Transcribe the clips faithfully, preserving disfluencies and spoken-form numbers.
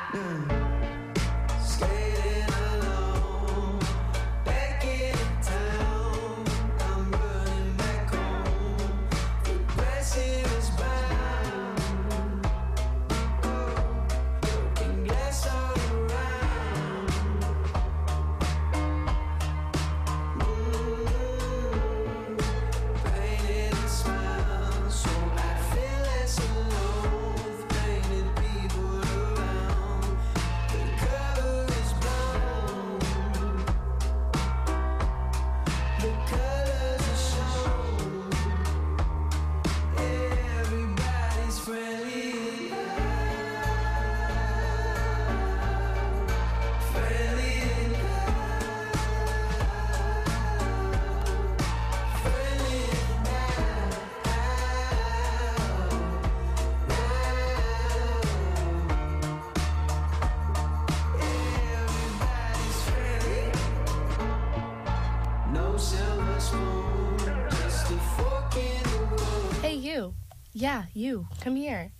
Yeah, you. Come here.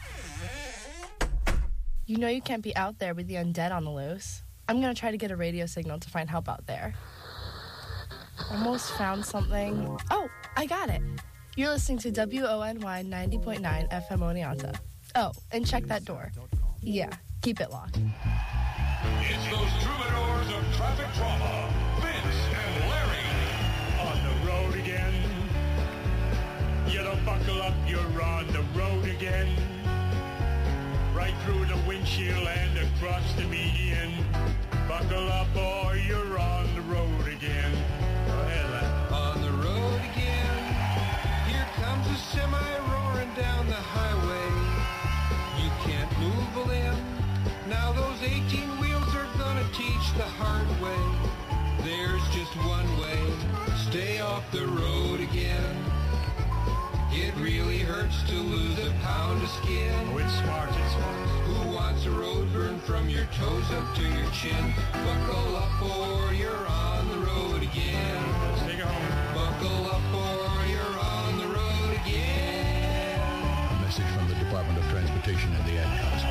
You know you can't be out there with the undead on the loose. I'm gonna try to get a radio signal to find help out there. Almost found something. Oh, I got it. You're listening to W O N Y ninety point nine F M Oneonta. Oh, and check that door. Yeah, keep it locked. It's those troubadours of traffic drama, Vince and Larry. On the road again. You don't buckle up, you're on the road again. Right through the windshield and across the median. Buckle up or you're on the road again. Go ahead, lad. On the road again. Here comes a semi roaring down the highway. You can't move a limb. Now those eighteen wheels are gonna teach the hard way. There's just one way. Stay off the road again. It really hurts to lose a pound of skin. Oh, it's smart, it's smart. Who wants a road burn from your toes up to your chin? Buckle up or you're on the road again. Let's take it home. Buckle up or you're on the road again. A message from the Department of Transportation and the Ad Council.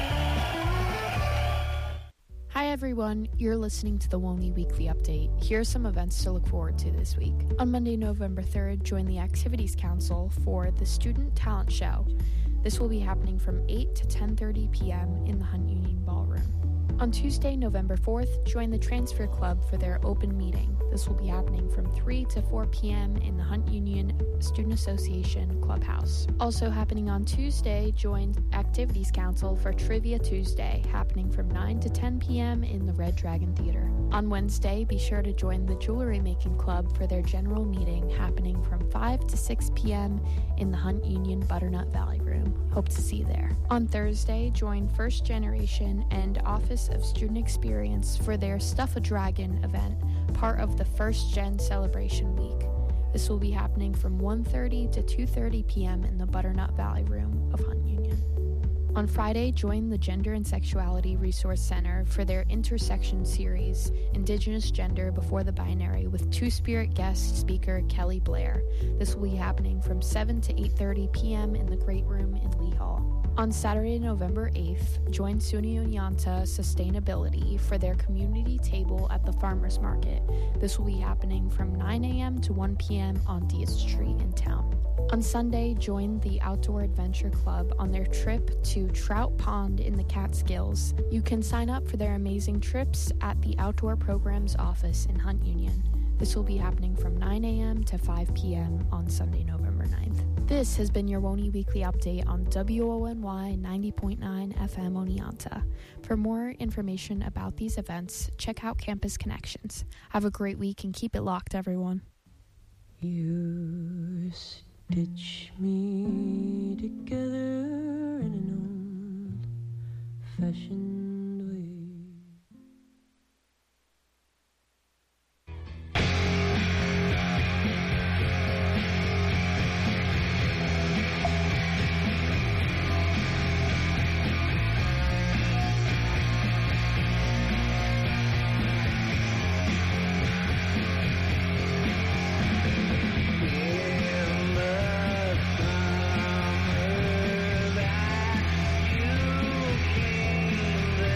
Hi everyone, you're listening to the WONY Weekly Update. Here are some events to look forward to this week. On Monday, November third, join the Activities Council for the Student Talent Show. This will be happening from eight to ten thirty p.m. in the Hunt Union Ballroom. On Tuesday, November fourth, join the Transfer Club for their open meeting. This will be happening from three to four p.m. in the Hunt Union Student Association Clubhouse. Also happening on Tuesday, join Activities Council for Trivia Tuesday, happening from nine to ten p.m. in the Red Dragon Theater. On Wednesday, be sure to join the Jewelry Making Club for their general meeting, happening from five to six p.m. in the Hunt Union Butternut Valley Room. Hope to see you there. On Thursday, join First Generation and Office of Student Experience for their Stuff a Dragon event, part of the First Gen Celebration Week. This will be happening from one thirty to two thirty p.m. in the Butternut Valley Room of Hunt Union. On Friday, join the Gender and Sexuality Resource Center for their Intersection series, Indigenous Gender Before the Binary, with Two-Spirit guest speaker Kelly Blair. This will be happening from seven to eight thirty p.m. in the Great Room in Lee Hall. On Saturday, November eighth, join SUNY Oneonta Sustainability for their community table at the Farmers Market. This will be happening from nine a.m. to one p.m. on Diaz Street in town. On Sunday, join the Outdoor Adventure Club on their trip to Trout Pond in the Catskills. You can sign up for their amazing trips at the Outdoor Programs office in Hunt Union. This will be happening from nine a.m. to five p.m. on Sunday, November ninth. This has been your WONY Weekly Update on W O N Y ninety point nine F M Oneonta. For more information about these events, check out Campus Connections. Have a great week and keep it locked, everyone. You stitch me together in an old-fashioned way. That you came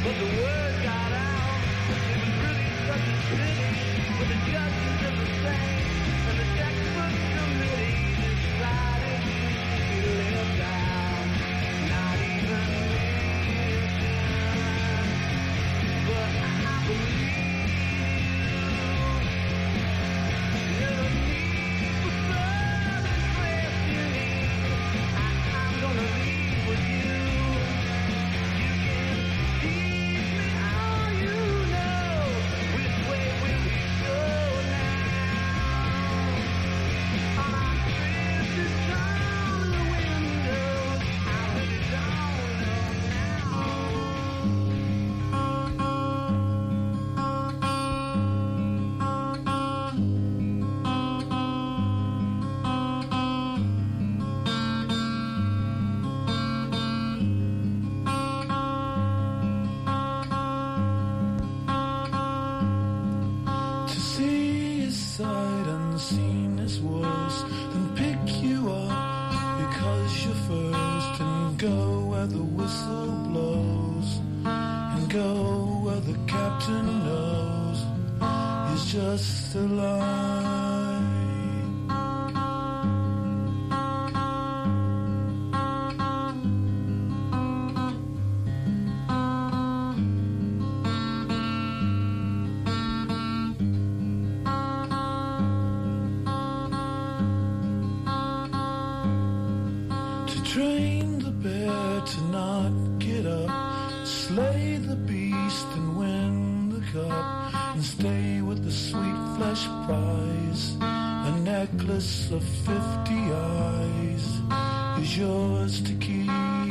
Train the bear to not get up, slay the beast and win the cup, and stay with the sweet flesh prize. A necklace of fifty eyes is yours to keep.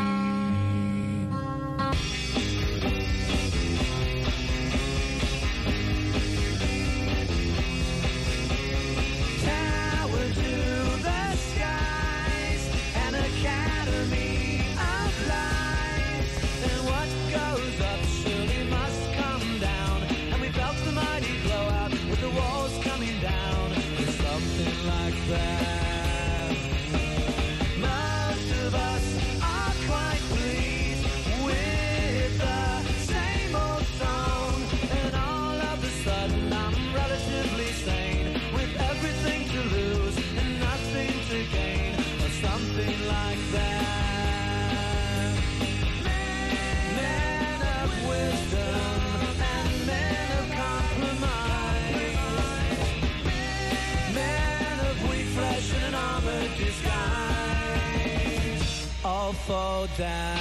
Fall down.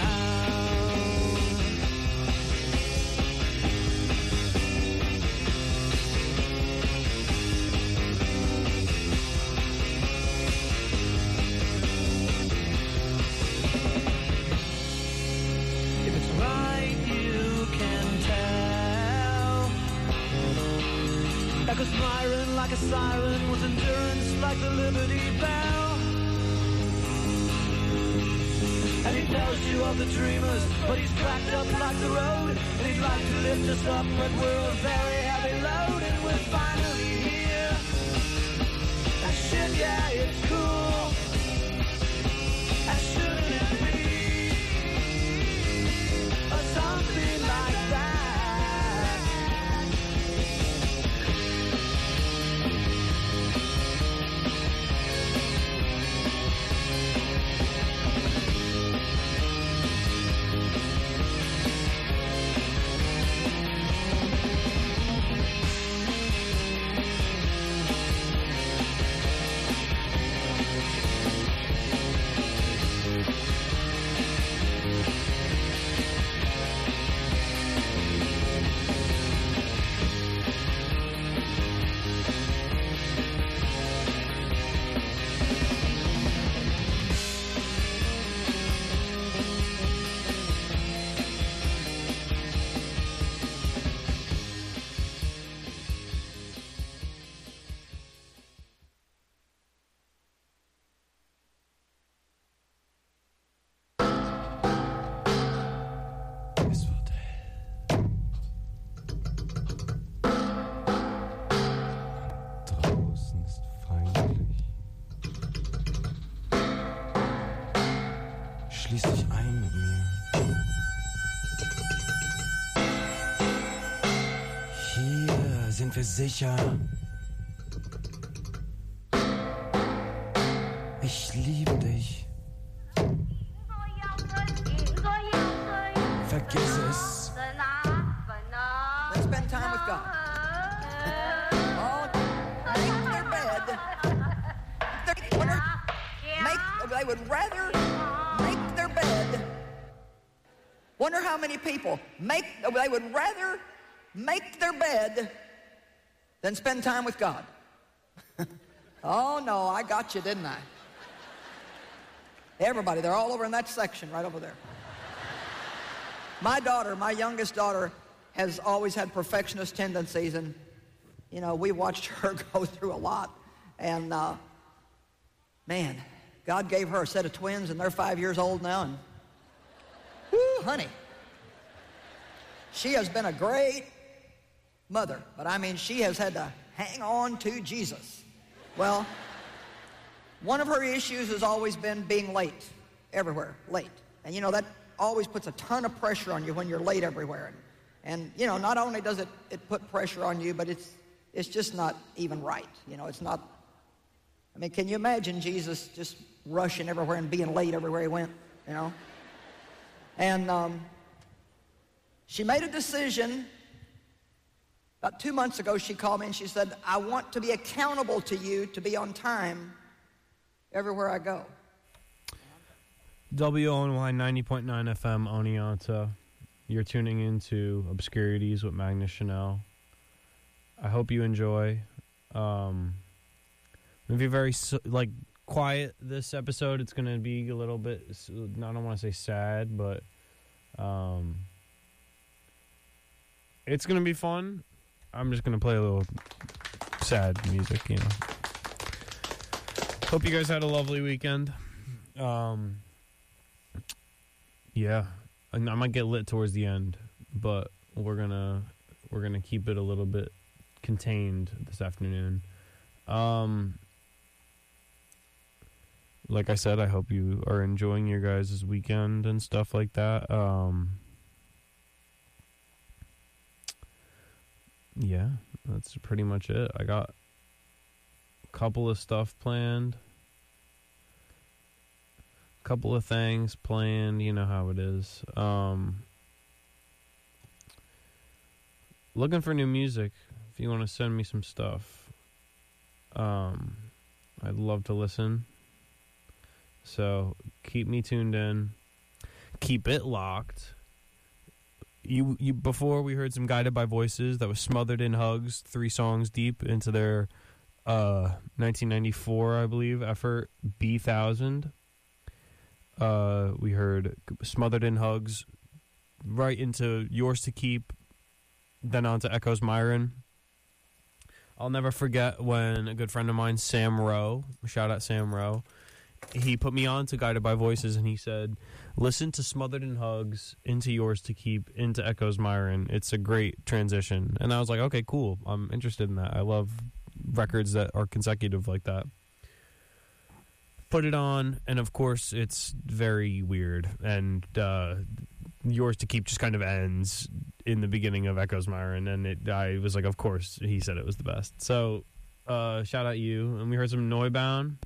If it's right, you can tell. Echoes Myron like a siren, with endurance like the Liberty Bell. And he tells you of the dreamers, but he's cracked up like the road. And he'd like to lift us up, but we're a very heavy load. And we're finally here. And shit, yeah, it's cool. And shouldn't it be? Or something like that. Zeichen für sicher. Ich liebe dich. Vergiss es. Let's spend time with God. Oh, make their bed. They, wonder, make, they would rather make their bed. Wonder how many people make, they would rather make their bed than spend time with God. Oh, no, I got you, didn't I? Everybody, they're all over in that section right over there. My daughter, my youngest daughter, has always had perfectionist tendencies, and, you know, we watched her go through a lot. And, uh, man, God gave her a set of twins, and they're five years old now, and, whoo, honey. She has been a great mother, but, I mean, she has had to hang on to Jesus. Well, one of her issues has always been being late, everywhere, late. And, you know, that always puts a ton of pressure on you when you're late everywhere. And, and you know, not only does it, it put pressure on you, but it's, it's just not even right. You know, it's not, I mean, can you imagine Jesus just rushing everywhere and being late everywhere he went, you know? And um, she made a decision. About two months ago, she called me and she said, I want to be accountable to you to be on time everywhere I go. W O N Y ninety point nine F M, Oneonta. You're tuning into Obscurities with Magnus Chanel. I hope you enjoy. Um, I'm going to be very, like, quiet this episode. It's going to be a little bit, I don't want to say sad, but um, it's going to be fun. I'm just going to play a little sad music, you know. Hope you guys had a lovely weekend. Um, yeah, I, I might get lit towards the end, but we're gonna we're gonna keep it a little bit contained this afternoon. Um, like I said, I hope you are enjoying your guys' weekend and stuff like that. Um, yeah, that's pretty much it. I got couple of stuff planned, couple of things planned, you know how it is. Um, looking for new music. If you want to send me some stuff, um, I'd love to listen. So keep me tuned in. Keep it locked. You, you before we heard some Guided by Voices that was Smothered in Hugs, three songs deep into their Uh, nineteen ninety-four, I believe, effort B thousand. Uh, we heard Smothered in Hugs, right into Yours to Keep, then on to Echoes Myron. I'll never forget when a good friend of mine, Sam Rowe, shout out Sam Rowe, he put me on to Guided by Voices, and he said, listen to Smothered in Hugs, into Yours to Keep, into Echoes Myron. It's a great transition. And I was like, okay, cool. I'm interested in that. I love records that are consecutive like that. Put it on, and of course it's very weird, and uh, Yours to Keep just kind of ends in the beginning of Echoes Myron, and it, I was like, of course he said it was the best. So uh, shout out you. And we heard some Neubaum,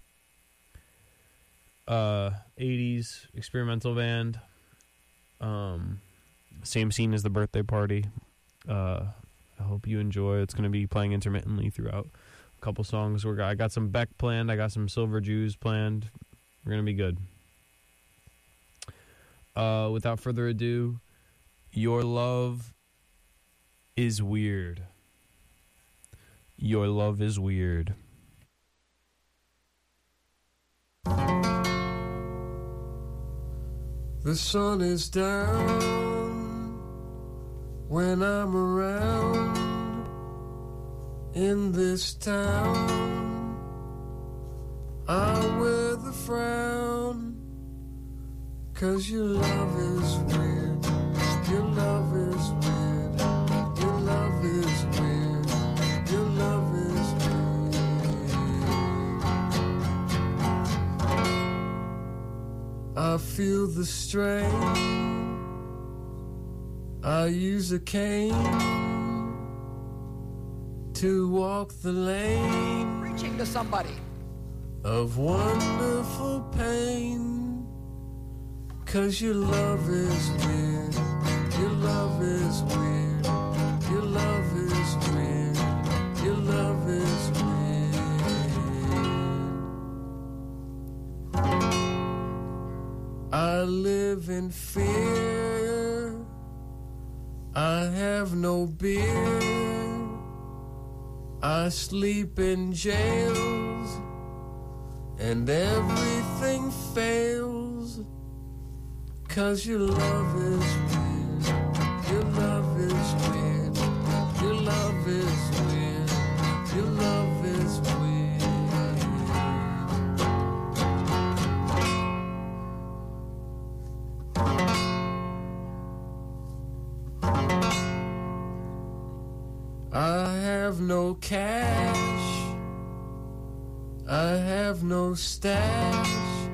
uh, eighties experimental band, um, same scene as The Birthday Party. uh, I hope you enjoy. It's going to be playing intermittently throughout a couple songs. We're, I got some Beck planned. I got some Silver Jews planned. We're going to be good. Uh, without further ado, Your Love is Weird. Your Love is Weird. The sun is down when I'm around in this town. I wear the frown, 'cause your love is weird. Your love is weird. Your love is weird. Your love is weird. I feel the strain. I use a cane to walk the lane. Preaching to somebody. Of wonderful pain. 'Cause your love is weird. Your love is weird. Your love is weird. Your love is weird. I live in fear. I have no beer. I sleep in jails. And everything fails. 'Cause your love is weird. Your love is weird. Your love is weird. Your love is weird. I have no cash. I have no stash.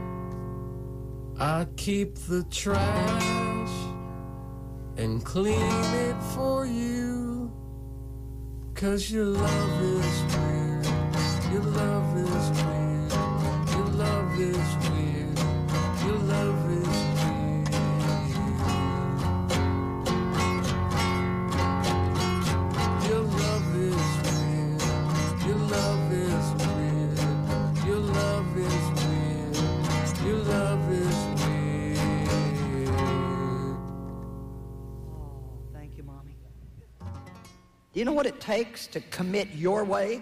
I keep the trash and clean it for you. 'Cause your love is weird. Your love is weird. Your love is weird. Your love is weird. Your love is weird. Your love is weird. Your love is weird. Your love is weird. Oh, thank you, Mommy. Do you know what it takes to commit your way?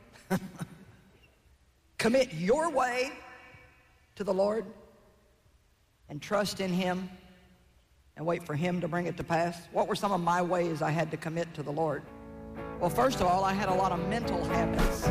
Commit your way to the Lord and trust in Him and wait for Him to bring it to pass? What were some of my ways I had to commit to the Lord? Well, first of all, I had a lot of mental habits.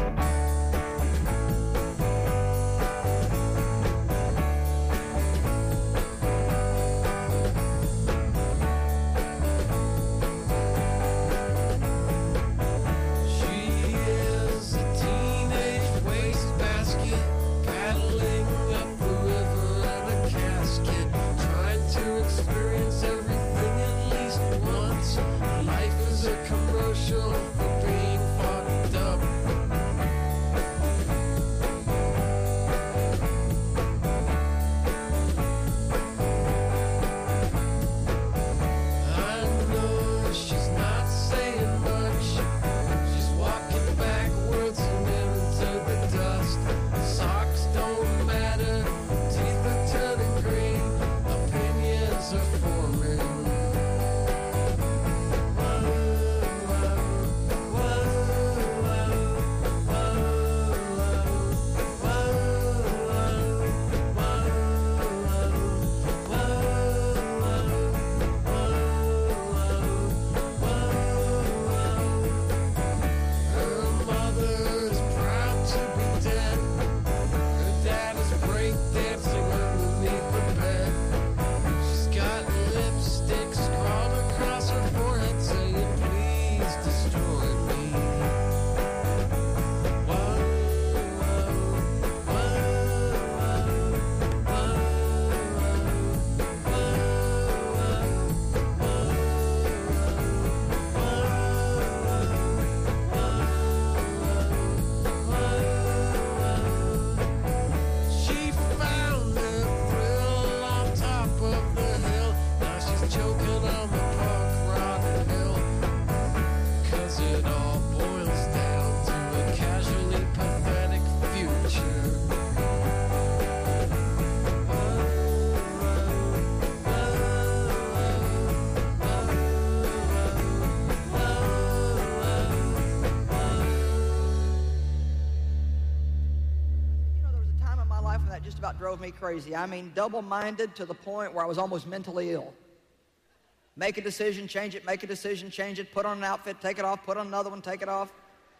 Drove me crazy. I mean, double-minded to the point where I was almost mentally ill. Make a decision, change it, make a decision, change it, put on an outfit, take it off, put on another one, take it off.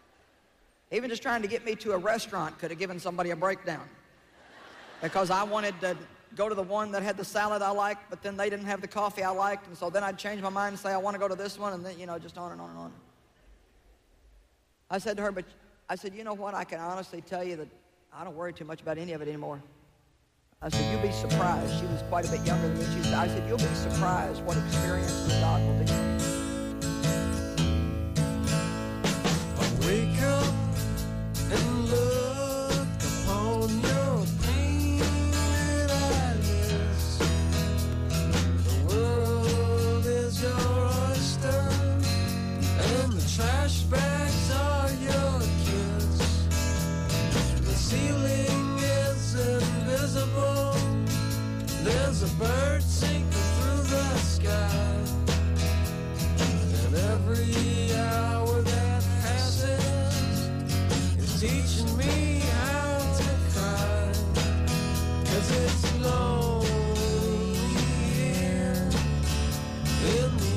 Even just trying to get me to a restaurant could have given somebody a breakdown. Because I wanted to go to the one that had the salad I liked, but then they didn't have the coffee I liked, and so then I'd change my mind and say, I want to go to this one, and then, you know, just on and on and on. I said to her, but I said, you know what, I can honestly tell you that I don't worry too much about any of it anymore. I said, you'll be surprised. She was quite a bit younger than me. She said, I said, you'll be surprised what experience with God will do. I wake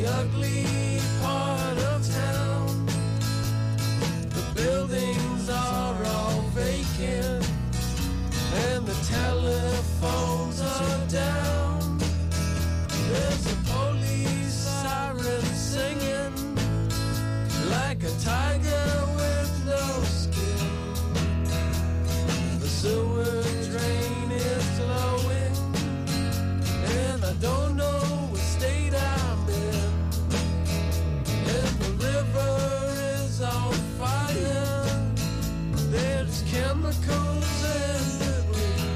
the ugly part of town. The buildings are all vacant, and the telephones are down. There's a police siren singing like a tiger with no skin. The sewer drain is flowing, and I don't know what state I'm in. And the river is on fire. There's chemicals in debris,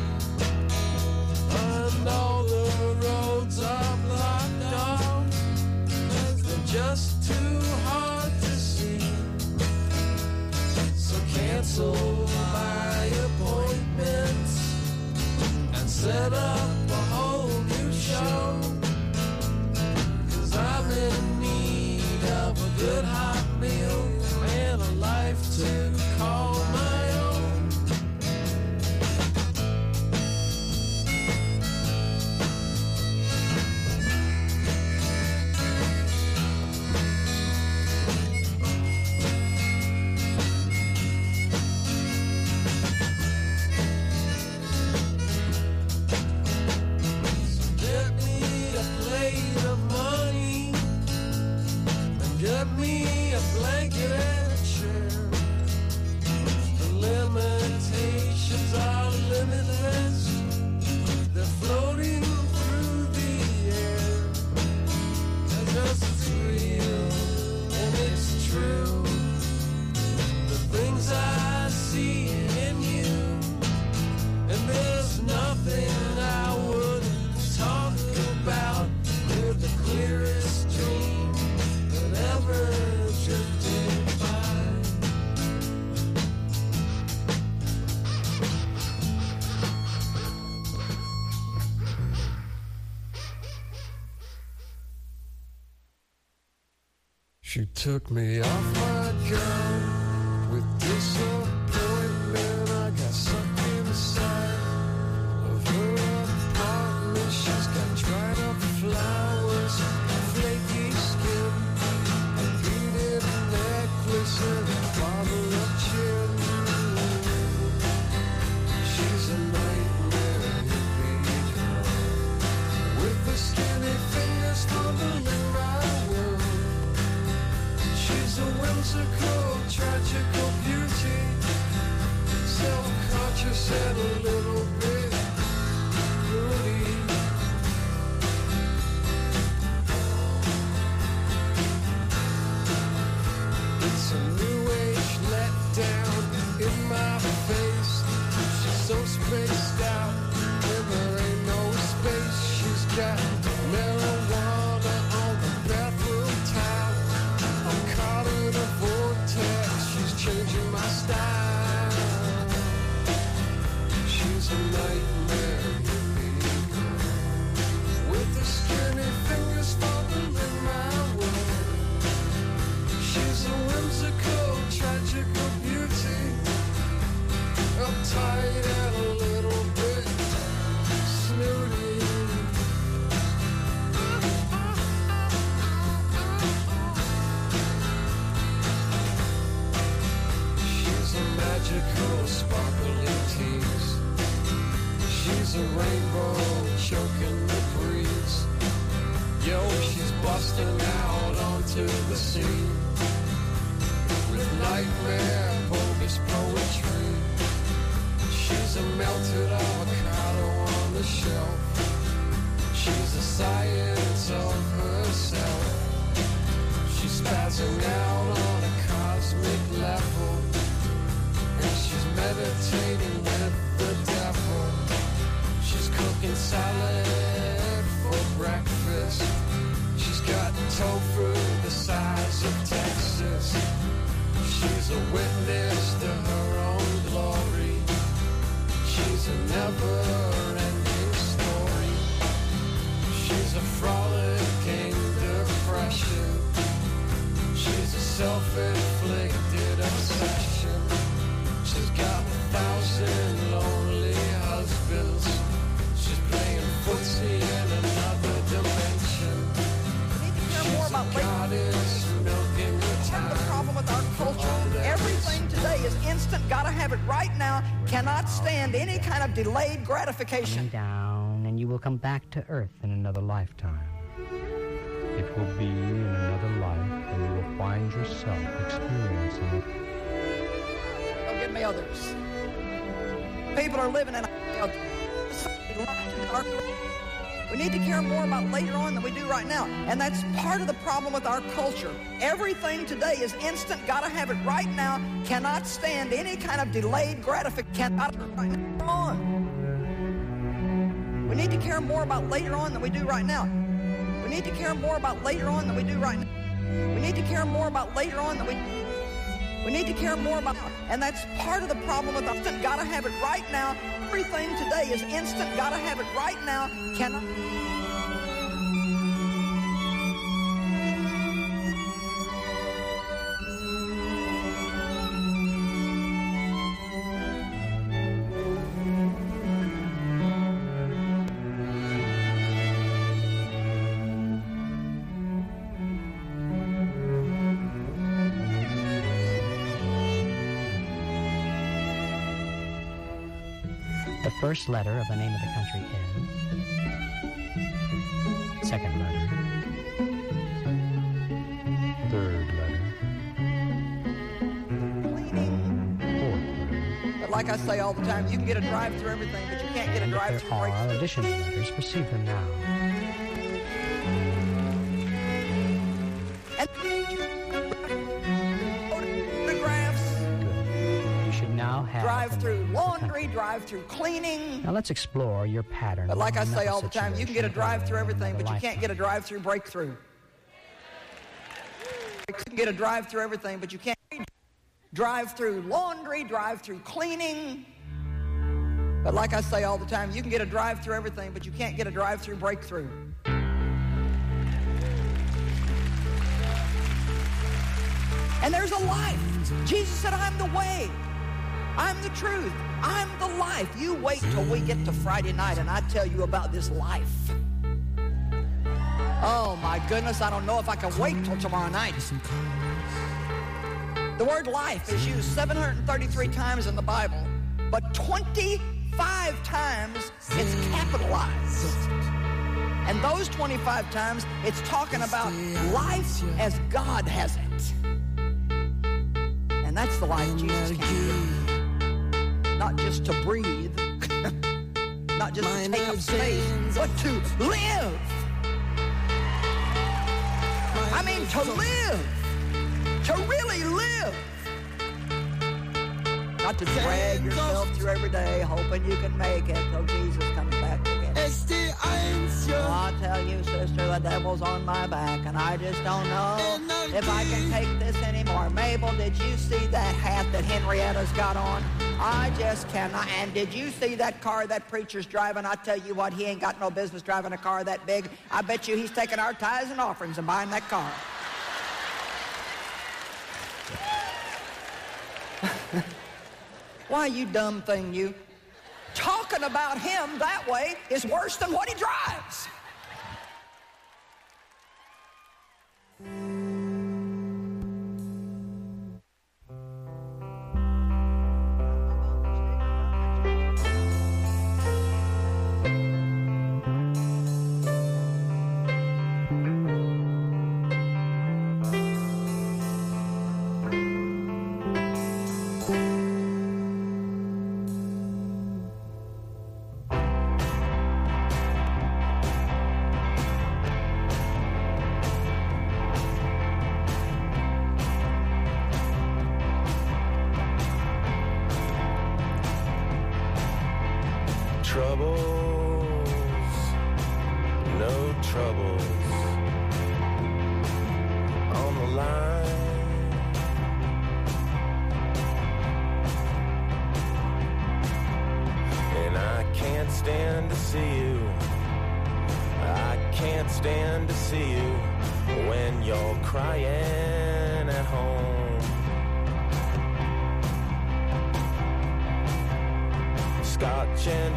and all the roads are blocked off 'cause they're just too hard to see. So cancel my appointments and set up a whole new show, 'cause I'm in need of a good hot meal and a life to call my own. Get me a plate of money and get me a blanket and a chair. The limitations are limitless. They're floating through the air. Because it's real and it's true. The things I see in you, and there's nothing I wouldn't talk about. You're the clearest dream that ever drifted by. She took me off my gun with disappointment. I got sucked inside of her apartment. She's got dried up flowers, flaky skin, a beaded necklace and a bottle of gin. She's a nightmare hippie girl with the skinny fingers fumbling my world. She's a whimsical, tragical beauty, self-conscious and a little bit moody. It's a new age letdown in my face. She's so spaced out, and there ain't no space. She's got marijuana on the bathroom towel. I'm caught in a vortex. She's changing my style. She's a nightmare hippie girl with the skinny fingers falling in my world. She's a whimsical, tragical beauty, uptight and a little bit snooty. She's a magical, sparkling tease. She's a rainbow choking the breeze. Yo, she's busting out onto the scene with nightmare, bogus poetry. She's a melted avocado on the shelf. She's a science of herself. She's spazzing out on a cosmic level, and she's meditating with the devil. She's cooking salad for breakfast. She's got tofu the size of Texas. She's a witness to her own glory. She's a never-ending story. She's a frolicking depression. She's a self-inflicted obsession. She's got a thousand lonely husbands. She's playing footsie in another dimension. You need to hear more about about later on. That's the problem with our culture. Everything today is instant, gotta have it right now, cannot stand any kind of delayed gratification. Down, and you will come back to Earth in another lifetime. It will be in another life, and you will find yourself experiencing it. Don't give me others. People are living in a... We need to care more about later on than we do right now. And that's part of the problem with our culture. Everything today is instant, gotta have it right now, cannot stand any kind of delayed gratification. Cannot right now. On. We need to care more about later on than we do right now. We need to care more about later on than we do right now. We need to care more about later on than we... We need to care more about... And that's part of the problem with instant, gotta have it right now. Everything today is instant, gotta have it right now, cannot... The first letter of the name of the country is. Second letter. Third letter. Fourth letter. But like I say all the time, you can get a drive through everything, but you can't get a drive through There are breakthrough. additional letters. Receive them now. And photographs. You should now have drive the through name of the laundry, country. drive through cleaning. Now let's explore your pattern. But like I of say another all the time, you can get a situation drive through in everything, another but you can't lifetime. get a drive through breakthrough. You can get a drive through everything, but you can't drive through laundry, drive through cleaning. But like I say all the time, you can get a drive through everything, but you can't get a drive through breakthrough. And there's a life. Jesus said, I'm the way. I'm the truth. I'm the life. You wait till we get to Friday night and I tell you about this life. Oh my goodness, I don't know if I can wait till tomorrow night. The word life is used seven hundred thirty-three times in the Bible, but twenty-five times it's capitalized. And those twenty-five times it's talking about life as God has it. And that's the life Jesus can give. Not just to breathe, not just to take up space, but to live. I mean, to live, to really live. Not to drag yourself through every day, hoping you can make it till Jesus comes back again. Oh, I'll tell you, sister, the devil's on my back, and I just don't know if I can take this anymore. Mabel, did you see that hat that Henrietta's got on? I just cannot. And did you see that car that preacher's driving? I tell you what, he ain't got no business driving a car that big. I bet you he's taking our tithes and offerings and buying that car. Why, you dumb thing, you. Talking about him that way is worse than what he drives. Troubles, no troubles on the line. And I can't stand to see you. I can't stand to see you when you're crying at home. Scotch and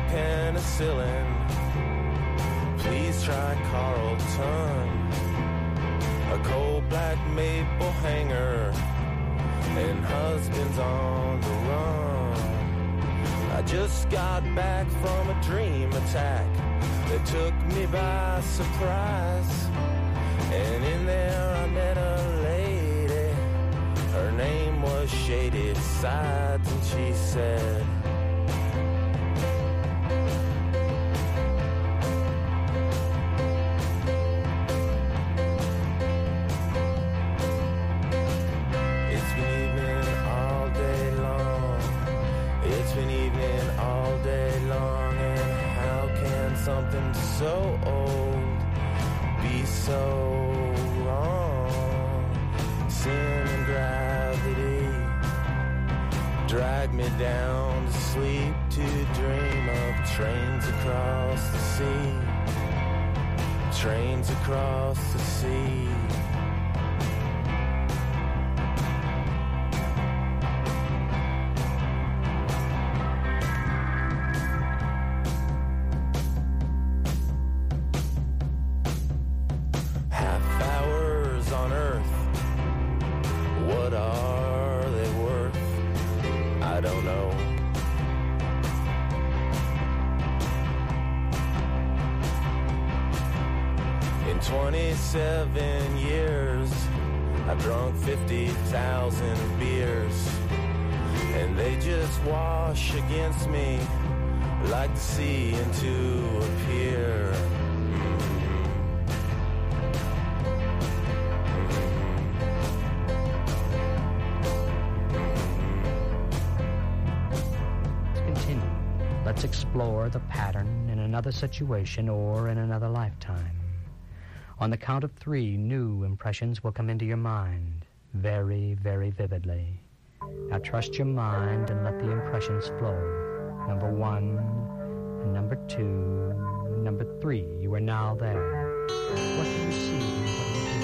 penicillin. Please try Carlton. A cold black maple hanger, and husbands on the run. I just got back from a dream attack that took me by surprise. And in there I met a lady. Her name was Shady Sides, and she said, it's been evening all day long. It's been evening all day long. And how can something so old be so wrong? Sin and gravity drag me down to sleep, to dream of trains across the sea, trains across the sea. twenty-seven years, I've drunk fifty thousand beers, and they just wash against me like the sea into a pier. Let's continue. Let's explore the pattern in another situation or in another lifetime. On the count of three, new impressions will come into your mind very, very vividly. Now trust your mind and let the impressions flow. Number one, and number two, and number three. You are now there. What do you see and what do you do?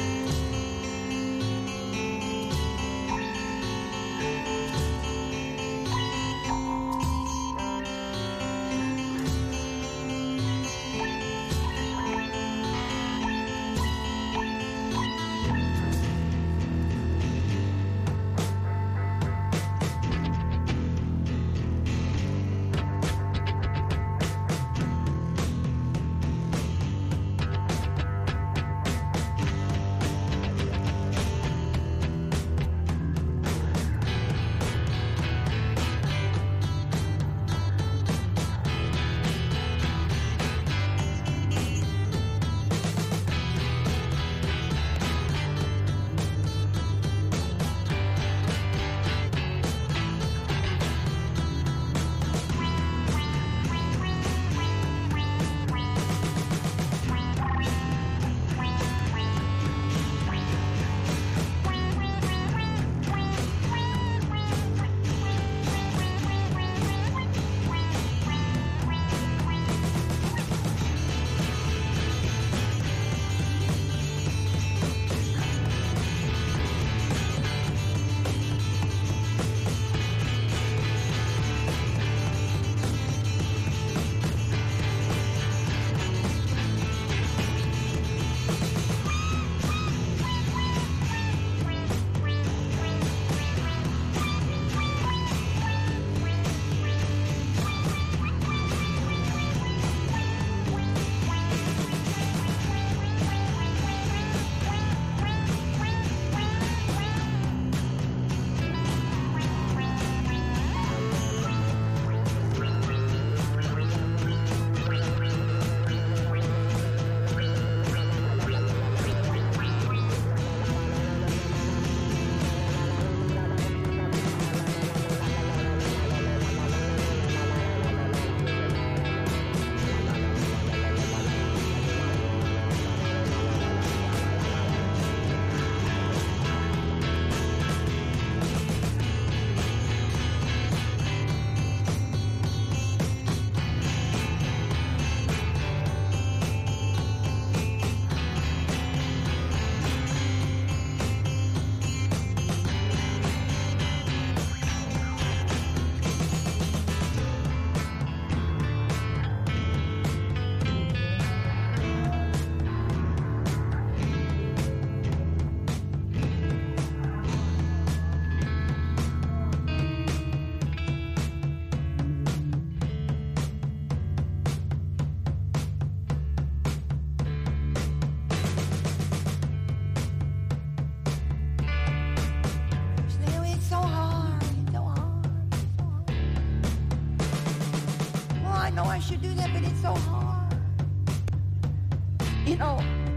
I should do that, but it's so hard. You know,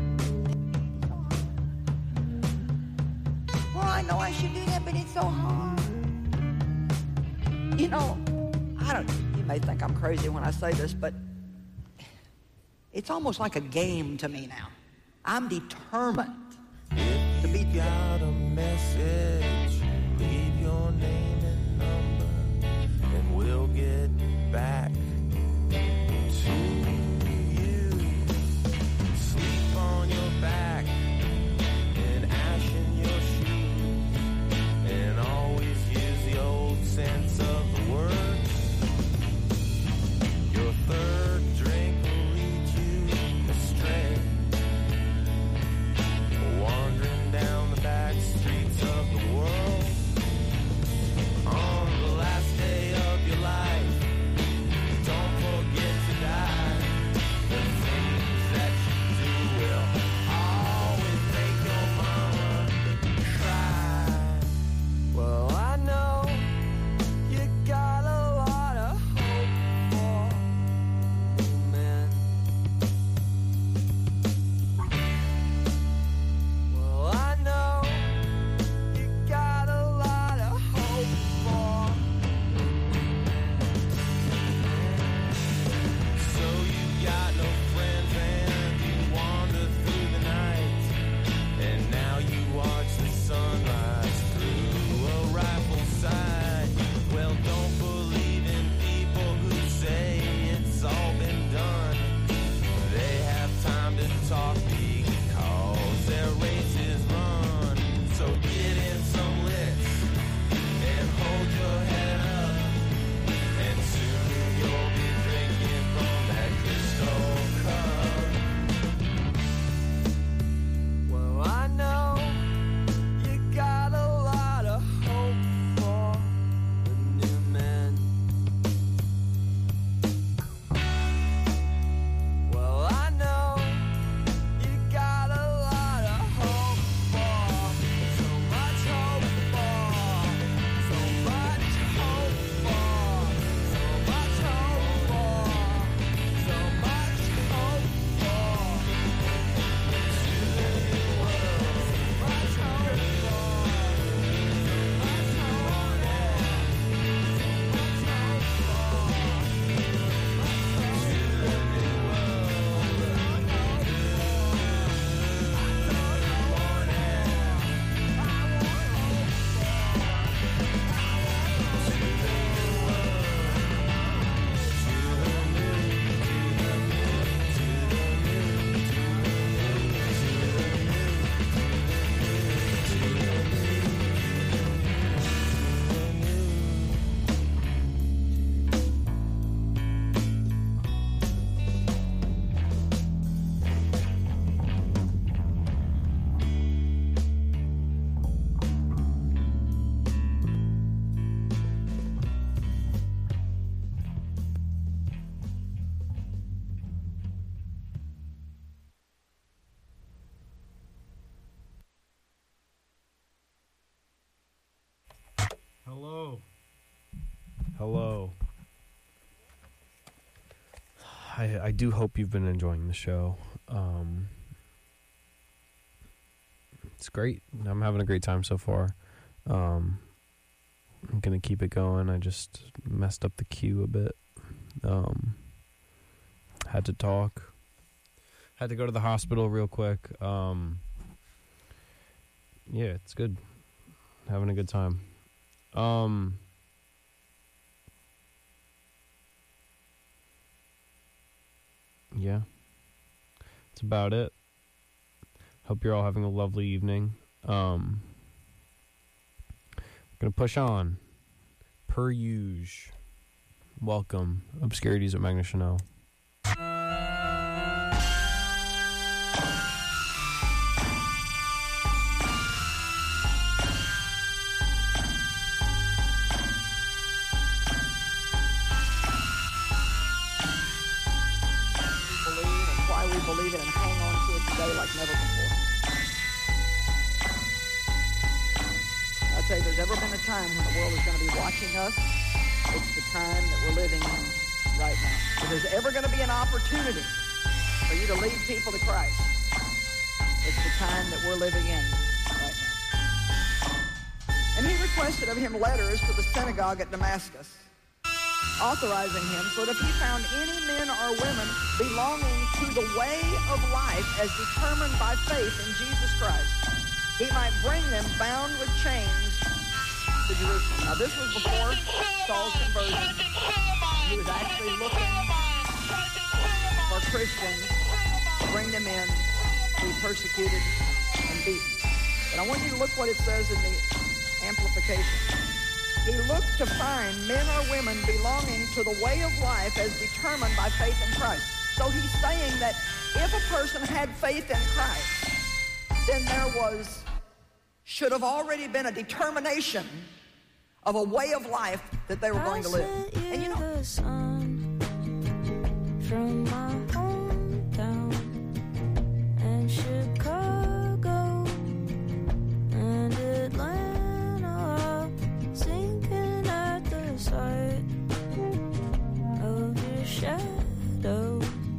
well, I know I should do that, but it's so hard. You know, I don't, you may think I'm crazy when I say this, but it's almost like a game to me now. I'm determined to be got a message, leave your name and number, and we'll get back to you. Sleep on your back and ash in your shoes, and always use the old sense of the words. Your third drink will lead you astray, wandering down the back streets of the world. On the last day of your life, don't forget to die. The things that you do will always make your mama cry. Well, I know you got a lot of hope for men. Well, I know you got a lot of hope for so you got no friends and you wander through the night, and now you watch the sunrise through a rifle sight. Well, don't believe in people who say it's all been done. They have time to talk because their race is run. So get in some licks and hold your head up, and soon you'll be drinking from that crystal cup. Well, I know you got a lot of hope for the new man. Well, I know you got a lot of hope for, so much hope for, so much hope for, so much hope for, so much hope for, to the new world, so much hope for, so much hope Hello. Hello. I I do hope you've been enjoying the show. Um, it's great. I'm having a great time so far. Um, I'm gonna keep it going. I just messed up the queue a bit. Um, had to talk. Had to go to the hospital real quick. Um, yeah, it's good. Having a good time. Um, yeah, that's about it. Hope you're all having a lovely evening. Um, gonna push on. Per usual. Welcome, Obscurities at Magna Chanel. Believe it and hang on to it today like never before. I'll tell you, there's ever been a time when the world is going to be watching us. It's the time that we're living in right now. If there's ever going to be an opportunity for you to lead people to Christ, it's the time that we're living in right now. And he requested of him letters to the synagogue at Damascus, authorizing him so that if he found any men or women belonging to the way of life as determined by faith in Jesus Christ, he might bring them bound with chains to Jerusalem. Now, this was before Saul's conversion. He was actually looking for Christians to bring them in to be persecuted and beaten. But I want you to look what it says in the amplification. He looked to find men or women belonging to the way of life as determined by faith in Christ. So he's saying that if a person had faith in Christ, then there was, should have already been a determination of a way of life that they were going to live. And you know, the sun from my hometown and Chicago and Atlanta, sinking at the sight of your shadow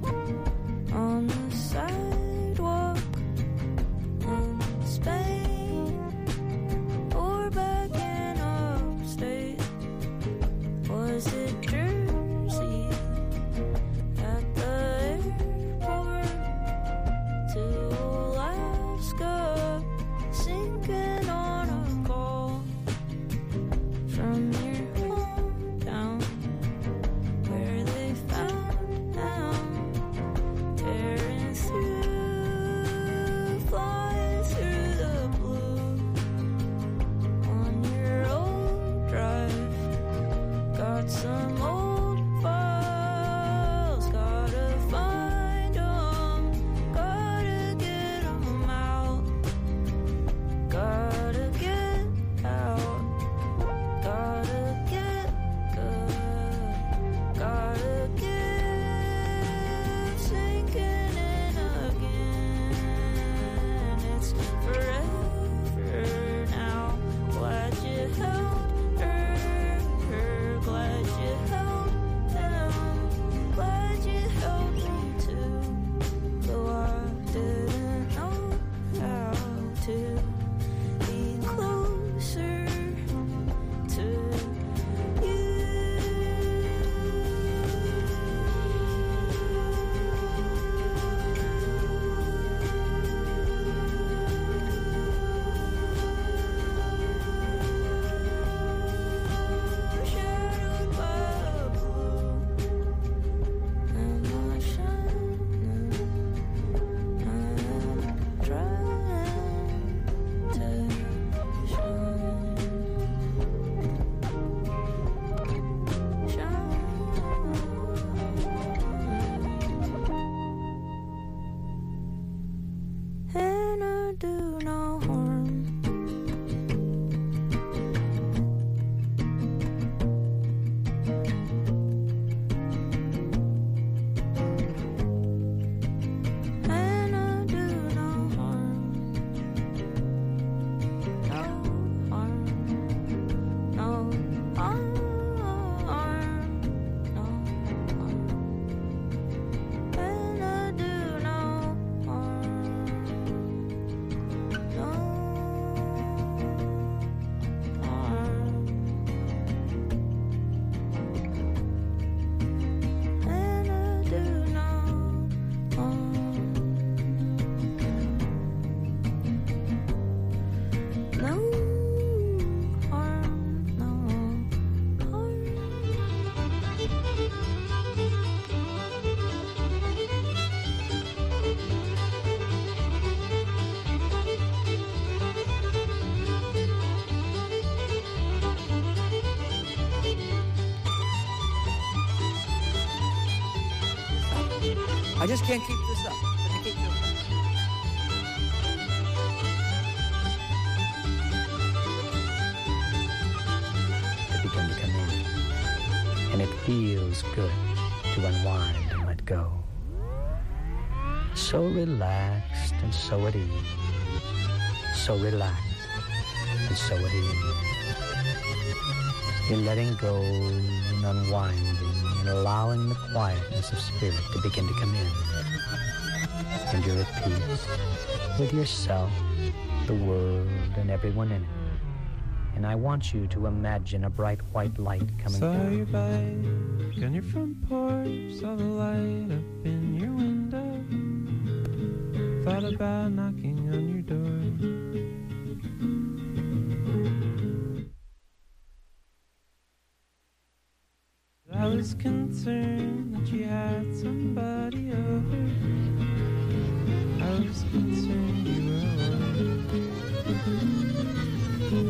on the sidewalk in Spain or back in upstate. Was it Jersey at the airport to Alaska, sinking on a call from your hometown where they found them tearing through, flying through the blue on your old drive. Got some old files, gotta find 'em, gotta get 'em out, gotta get out, gotta get good, gotta get sinking in again. It's forever now. Glad you held her, glad you held them, glad you held me too, though I didn't know how to be closer to you. Shadowed by blue, am I shining? I'm trying to shine, shine. And I do no harm. And I do no harm. No harm. No harm. No harm. And I do no harm. No harm. And I do no harm. No harm, no harm. I just can't keep this up. Let me keep doing it. To begin to come in, and it feels good to unwind and let go. So relaxed and so at ease, so relaxed and so at ease. You're letting go and unwinding and allowing the quietness of spirit to begin to come in. And you're at peace with yourself, the world, and everyone in it. And I want you to imagine a bright white light coming Saw down. your bike on your front porch, saw the light up in your window. Thought about knocking on your door. I was concerned that you had somebody over. I was concerned you were alone. The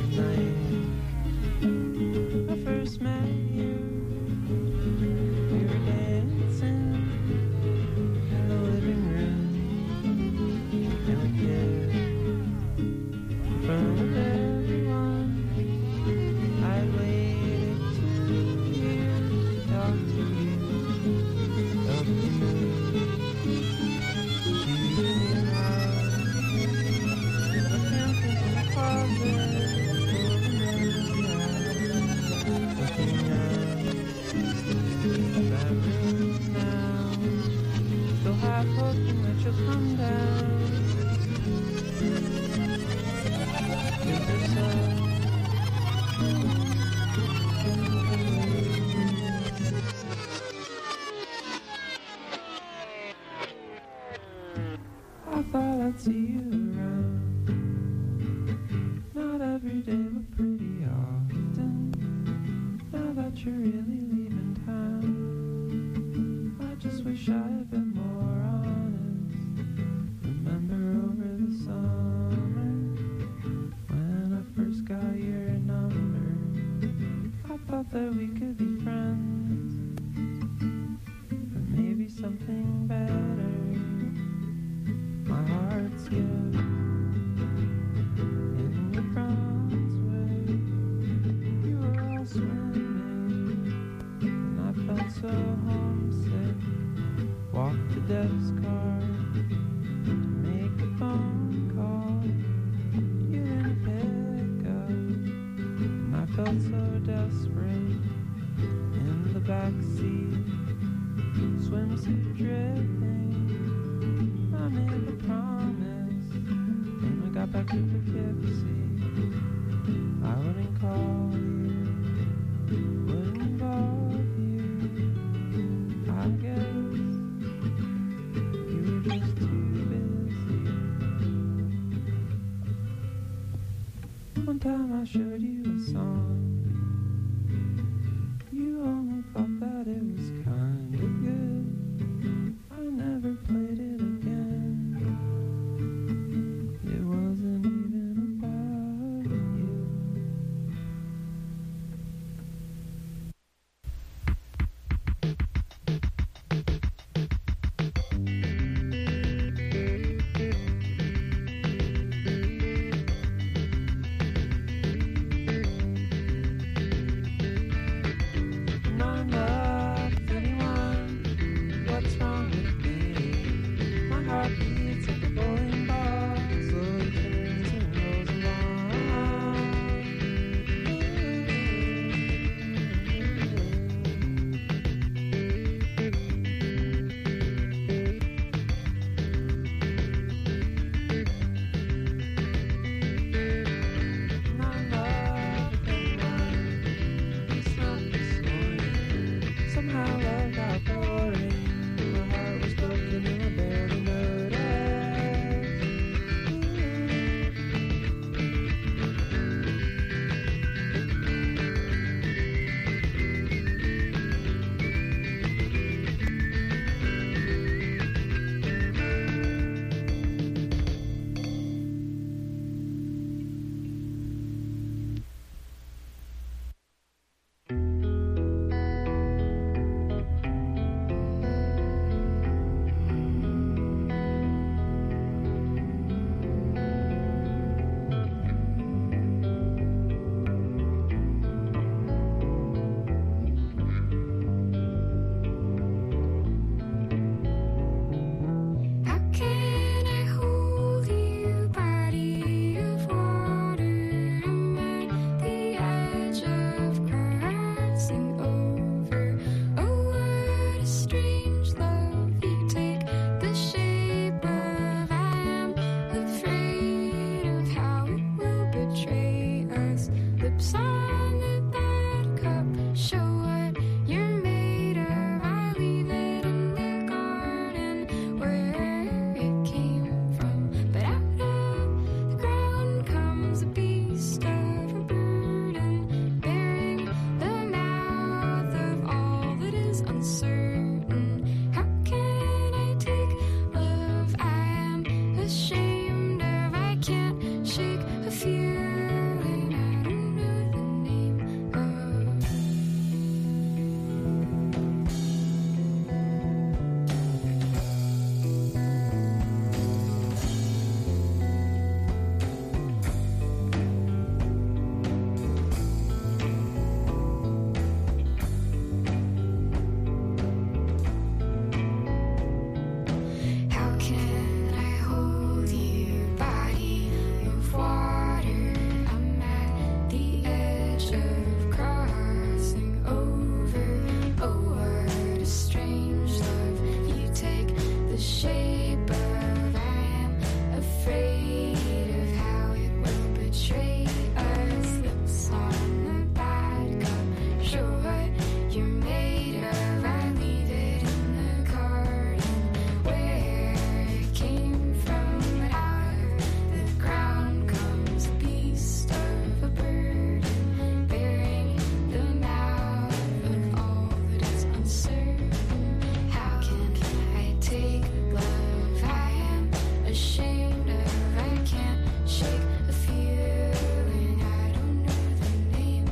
night I first met you, we were dancing in the living room, and we kissed in front of everyone. I waited to hear you talk to you, of you. You gave me a hug, and I can't think of the closet. Looking out that room now, still half hoping that you'll come down. Give yourself. I thought I'd see you around. Not every day, but pretty often. Now that you're really leaving town, I just wish I had been more honest. Remember over the summer, when I first got your number, I thought that we could be friends, but maybe something better. My heart's young in New Brunswick. You were all swimming, and I felt so homesick. Walked to Deb's car to make a phone call. You didn't pick up, and I felt so desperate in the back seat, swimsuit dripping. I made a promise when we got back to Poughkeepsie. I wouldn't call you, wouldn't involve you. I guess you were just too busy. One time I showed you a song. You only thought that it was kinda good. I never played it again. It wasn't even about you. And I'm not feeling I don't know the name of. How can I hold you, body of water? I'm at the edge of crossing over. Oh, what a strange love. You take the shape of. I am afraid of how it will betray us. Lips on the bad cup. Show what you're made of. I leave it in the garden where it came from. But out of the ground comes a beast of a burden, bearing the mouth of all that is uncertain. How can I take love I am ashamed of? I can't shake a feeling I don't know the name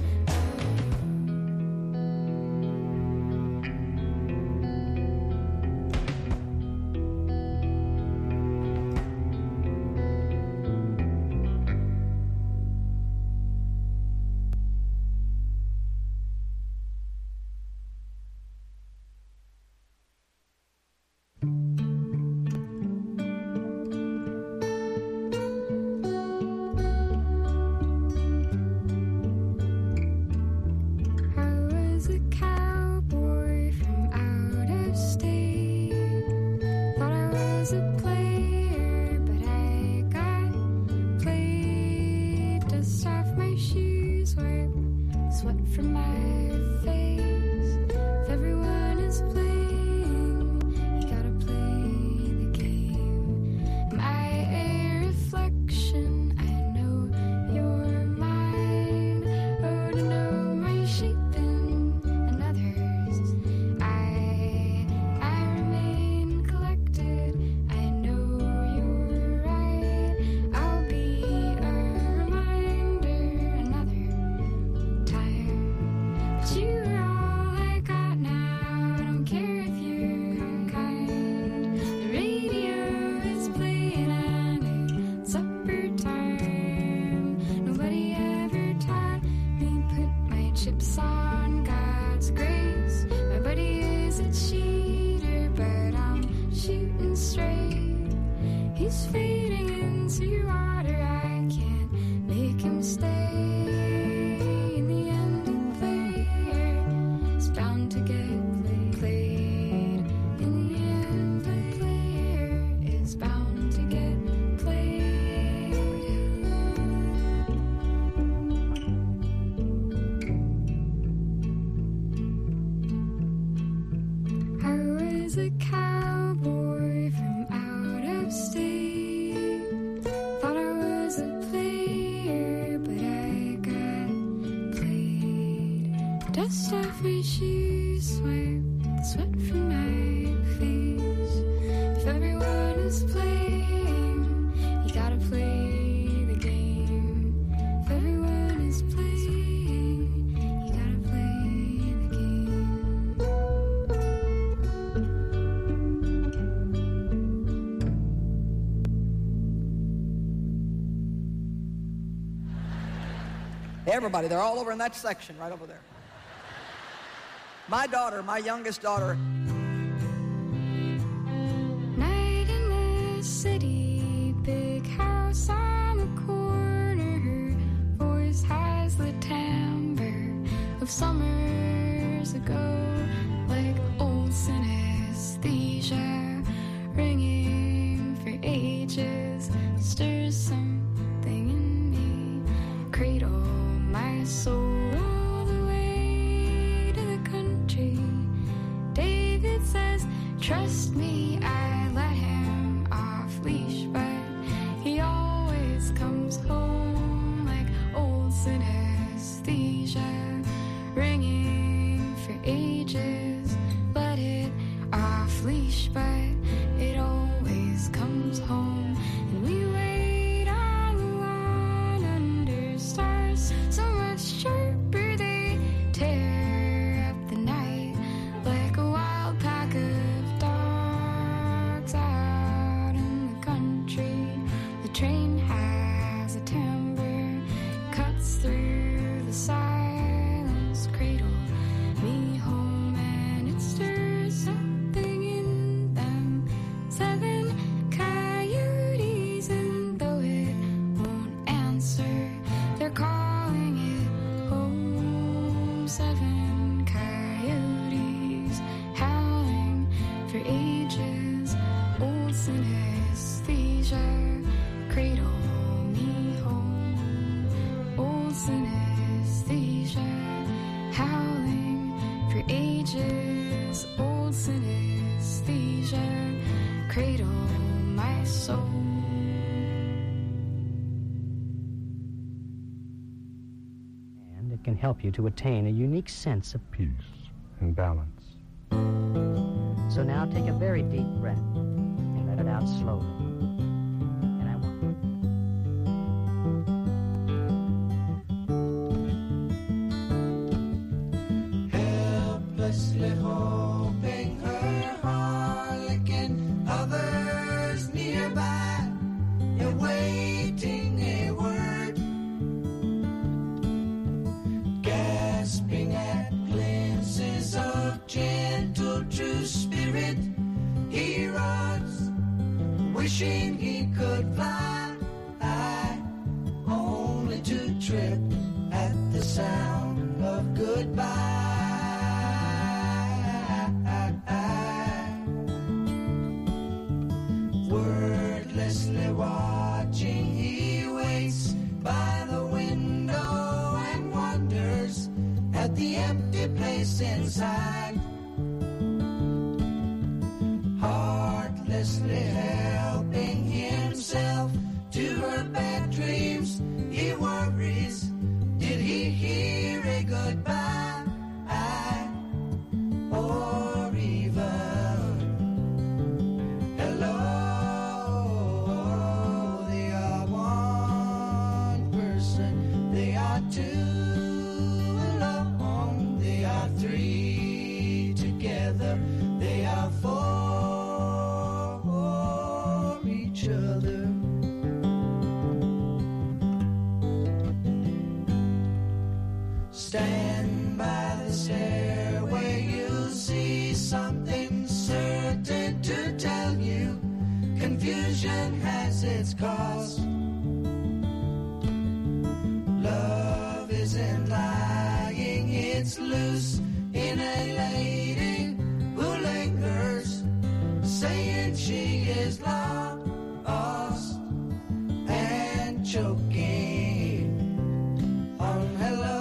I was a cowboy from out of state. Thought I was a player, but I got played. Dust off my shoes, wipe sweat from my face. If everyone is playing, you gotta play the game. Am I a reflection? I know you're mine. Oh, to know my shape in another's. I I remain collected. I know you're right. I'll be a reminder another time. But you're all I got now. I don't care if you're unkind. The radio is playing and it's supper time. Nobody ever taught me put my chips on God's grace. My buddy is a cheater, but I'm shooting straight. He's fading into water. I can't make him stay. In the end, the player is bound to get played. In the end, the player is bound to get played. I was a cowboy from out of state. Thought I was a player, but I got played. Dust off my shoes, swipe the sweat from my face. If everyone is playing, you gotta play the game. If everyone is playing, you gotta play the game. Everybody, they're all over in that section right over there. My daughter, my youngest daughter, Night in the city, big house on the corner. Her voice has the timbre of summers ago, like old synesthesia, ringing for ages, stirs something in me, cradle my soul all the way to the country. David says, trust me, I let him off leash, but he always comes home like old synesthesia, ringing for ages. calling it home. Seven coyotes howling for ages. Old synesthesia, cradle me home. Old synesthesia, howling for ages. Old synesthesia, cradle my soul. And it can help you to attain a unique sense of peace and balance. So now take a very deep breath and let it out slowly. And I want helplessly hoping her harlequin, others nearby, awaiting a word, gasping at glimpses of gentle true spirit. He runs, wishing he could fly, only to trip at the sound of goodbye. Wordlessly watching, he waits by the window and wonders at the empty place inside. Heartlessly helping himself to her bad dreams, he worries, did he hear a goodbye? Or even hello? They are one person, they are two alone, they are three together, they are for each other. Stand by the stairway, you'll see something certain to tell you. Confusion has its cost. Love isn't lying, it's loose in a lady who lingers, saying she is lost and choking on hello.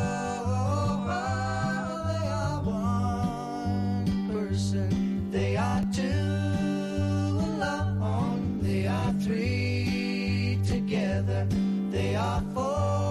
They are one person, they are two alone, they are three together, they are four.